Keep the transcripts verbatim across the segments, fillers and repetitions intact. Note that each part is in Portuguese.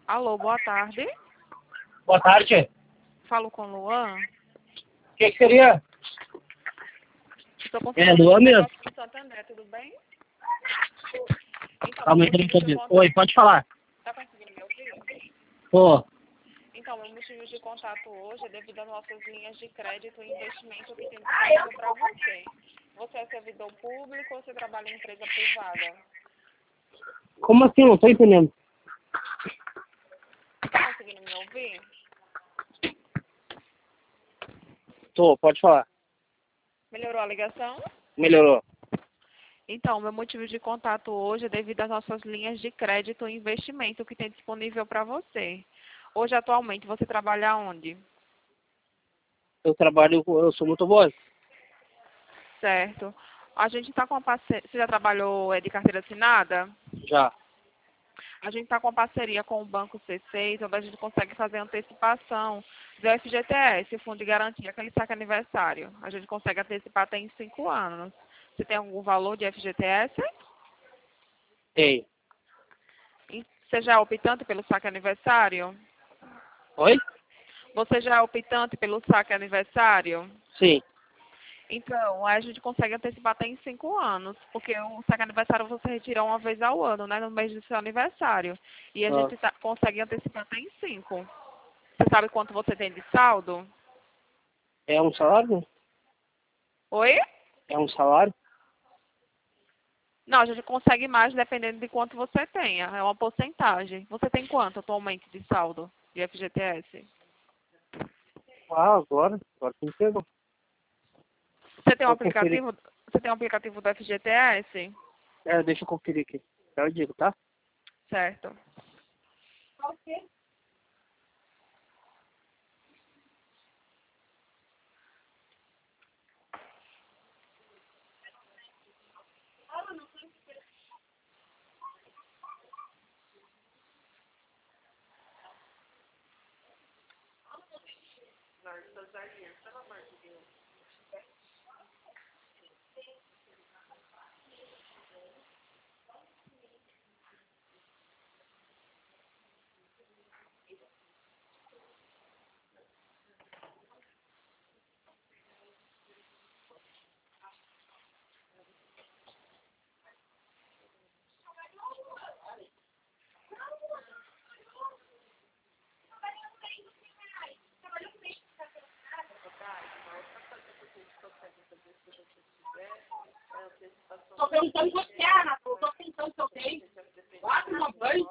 Alô, boa tarde. Boa tarde. Falo com o Luan. O que, que seria? Estou É, consultando Luan o mesmo. negócio do Santander, tudo bem? Então, Calma meu aí, motivo de peraí, contato... Oi, pode falar. Tá conseguindo me ouvir? Pô, Então, meu motivo de contato hoje é devido às nossas linhas de crédito e investimento que tem disponível para você. Você é servidor público ou você trabalha em empresa privada? como assim? Não tô entendendo. Tá conseguindo me ouvir? Tô, pode falar. Melhorou a ligação? Melhorou. Então, meu motivo de contato hoje é devido às nossas linhas de crédito e investimento que tem disponível para você. Hoje, atualmente, você trabalha onde? Eu trabalho, com- eu sou motoboy. Certo. A gente está com uma parceria... Você já trabalhou é, de carteira assinada? Já. A gente está com uma parceria com o Banco C seis, onde a gente consegue fazer antecipação do F G T S, o Fundo de Garantia, aquele saque aniversário. A gente consegue antecipar até em cinco anos. Você tem algum valor de F G T S? Tem. E você já é optante pelo saque aniversário? Oi? Você já é optante pelo saque aniversário? Sim. Então, a gente consegue antecipar até em cinco anos, porque o saque aniversário você retira uma vez ao ano, né, no mês do seu aniversário. E a Ah, gente tá- consegue antecipar até em cinco. Você sabe quanto você tem de saldo? é um salário? Oi? É um salário? Não, a gente consegue mais dependendo de quanto você tenha. É uma porcentagem. Você tem quanto atualmente de saldo de F G T S? Ah, agora. Agora você me pegou. Você tem um Vou conferir. aplicativo? Você tem um aplicativo do F G T S? É, deixa eu conferir aqui. Já eu digo, tá? Certo. Tô perguntando você, Ana. Tô perguntando se eu tenho. Quatro, não, dois.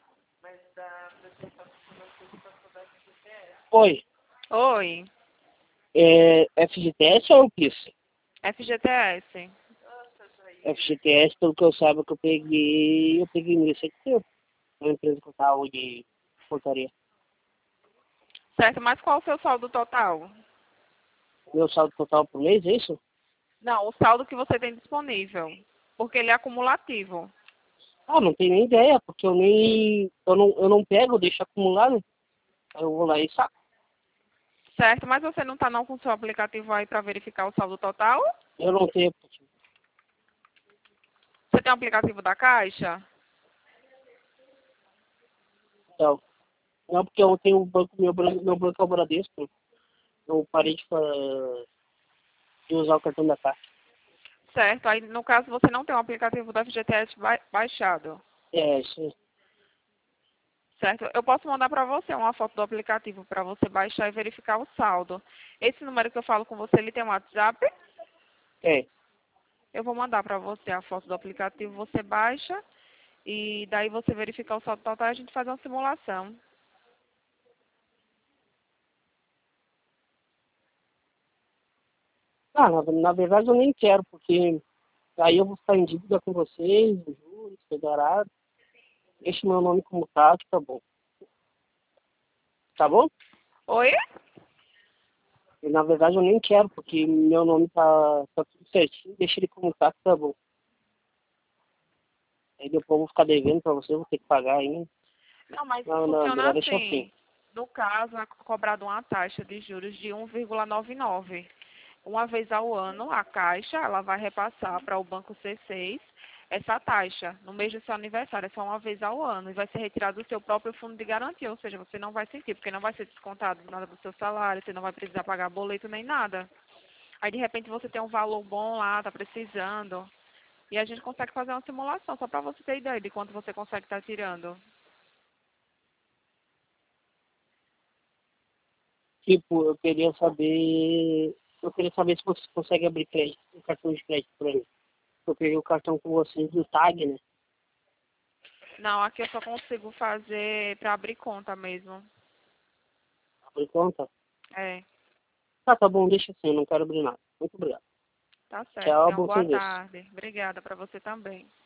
Oi. Oi. É F G T S ou o isso? F G T S. F G T S, pelo que eu saiba que eu peguei, eu peguei nesse aqui, uma empresa que eu tava de portaria. Certo, mas qual o seu saldo total? Meu saldo total por mês, é isso? Não, o saldo que você tem disponível. Porque ele é acumulativo. Ah, não tenho nem ideia, porque eu nem. Eu não, eu não pego, eu deixo acumulado. Aí eu vou lá e saco. Certo, mas você não está não com o seu aplicativo aí para verificar o saldo total? Eu não tenho aplicativo. Você tem o aplicativo da Caixa? Então, não, porque eu tenho um banco, meu, banco- meu banco é o Bradesco. Eu parei de, fa- de usar o cartão da Caixa. Certo, aí no caso você não tem o aplicativo do F G T S ba- baixado. É, isso aí. Certo, eu posso mandar para você uma foto do aplicativo para você baixar e verificar o saldo. Esse número que eu falo com você, ele tem um WhatsApp? É. Eu vou mandar para você a foto do aplicativo, você baixa e daí você verificar o saldo total e a gente faz uma simulação. Ah, na, na verdade eu nem quero, porque aí eu vou ficar em dívida com vocês, os juros, federado. Deixe meu nome como tá, que tá bom. Tá bom? Oi? E, na verdade eu nem quero, porque meu nome tá, tá tudo certinho. Deixa ele como tá, que tá bom. Aí depois eu vou ficar devendo pra você, eu vou ter que pagar ainda. Não, mas Não, não, funciona melhor deixar assim. assim. No caso, é cobrado uma taxa de juros de um vírgula noventa e nove. Uma vez ao ano, a Caixa ela vai repassar para o Banco C seis essa taxa no mês do seu aniversário, é só uma vez ao ano, e vai ser retirado do seu próprio fundo de garantia, ou seja, você não vai sentir, porque não vai ser descontado nada do seu salário, você não vai precisar pagar boleto nem nada. Aí, de repente, você tem um valor bom lá, tá precisando, e a gente consegue fazer uma simulação, só para você ter ideia de quanto você consegue estar tirando. Tipo, eu queria saber. Eu queria saber se você consegue abrir crédito, um cartão de crédito pra mim. Eu peguei o cartão com vocês do Tag, né? Não, aqui eu só consigo fazer para abrir conta mesmo. Abrir conta? É, Tá, tá bom, deixa assim, eu não quero abrir nada. Muito obrigado. tá certo. Tchau, Tenha uma bom boa serviço. tarde. Obrigada para você também.